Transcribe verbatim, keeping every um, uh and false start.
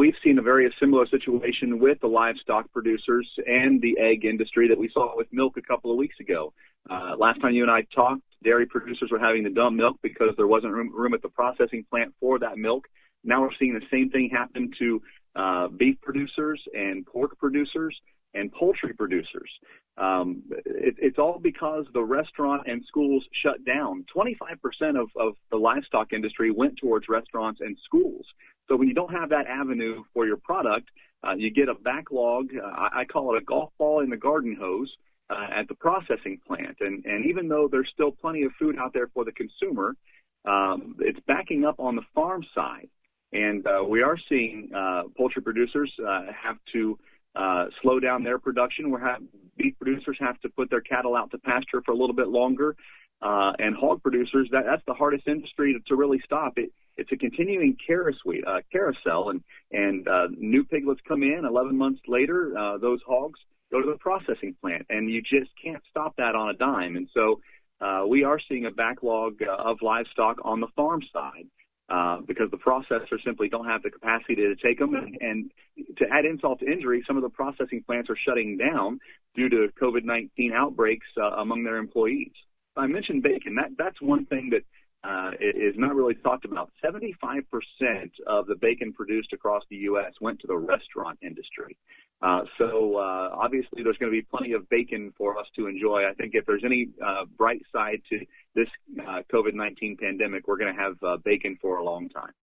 we've seen a very similar situation with the livestock producers and the egg industry that we saw with milk a couple of weeks ago. Uh, last time you and I talked, dairy producers were having to dump milk because there wasn't room, room at the processing plant for that milk. Now we're seeing the same thing happen to uh, beef producers and pork producers and poultry producers. Um, it, it's all because the restaurant and schools shut down. twenty-five percent of, of the livestock industry went towards restaurants and schools. So when you don't have that avenue for your product, uh, you get a backlog. Uh, I, I call it a golf ball in the garden hose uh, at the processing plant. And, and even though there's still plenty of food out there for the consumer, um, it's backing up on the farm side. And uh, we are seeing uh, poultry producers uh, have to Uh, slow down their production. We're have, beef producers have to put their cattle out to pasture for a little bit longer. Uh, and hog producers, that, that's the hardest industry to, to really stop. It, it's a continuing carousel, uh, carousel and, and uh, new piglets come in. eleven months later, uh, those hogs go to the processing plant, and you just can't stop that on a dime. And so uh, we are seeing a backlog uh, of livestock on the farm side. Uh, because the processors simply don't have the capacity to take them. And, and to add insult to injury, some of the processing plants are shutting down due to COVID nineteen outbreaks uh, among their employees. I mentioned bacon. That, that's one thing that uh, is not really talked about. seventy-five percent of the bacon produced across the U S went to the restaurant industry. Uh, so uh, obviously there's going to be plenty of bacon for us to enjoy. I think if there's any uh, bright side to this uh, COVID nineteen pandemic, we're going to have uh, bacon for a long time.